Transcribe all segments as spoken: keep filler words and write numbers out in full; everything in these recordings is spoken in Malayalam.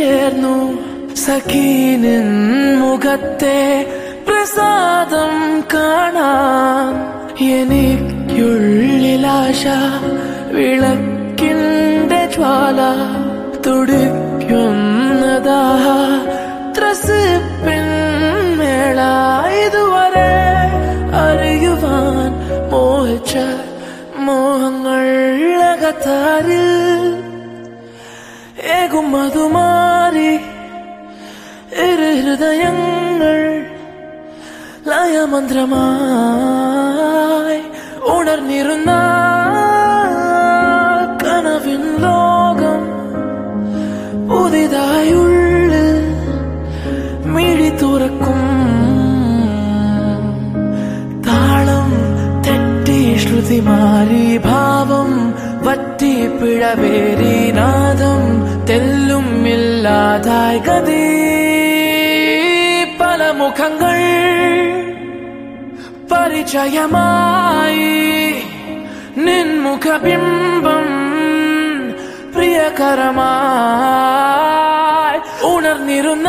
ചേർന്നു സഖീനിൻ മുഖത്തെ പ്രസാദം കാണാൻ എനിക്കുള്ളിലാശ വിളക്കിന്റെ ജ്വാല തുടിക്കുന്നതാ ത്രസിപ്പിൻ മേള ഇതുവരെ അറിയുവാൻ മോഹിച്ച മോഹങ്ങൾ അകത്താരിൽ ഏകും മധുമാരി ഇരു ഹൃദയങ്ങൾ ലയമന്ത്രമായി ഉണർന്നിരുന്ന കനവിൻ ലോകം പുതിയതായുള്ളിൽ മിഴി തുറക്കും താളം തെറ്റി ശ്രുതി മാറി ഭാവം വറ്റി പിഴവേറി നാദം തെല്ലും ഇല്ലാതായി ഗതി പല മുഖങ്ങൾ പരിചയമായി നിൻമുഖബിംബം പ്രിയകരമായി ഉണർന്നിരുന്ന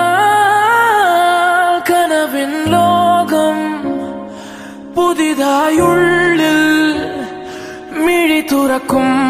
കനവിൻ ലോകം പുതിയതായുള്ളിൽ മിഴി തുറക്കും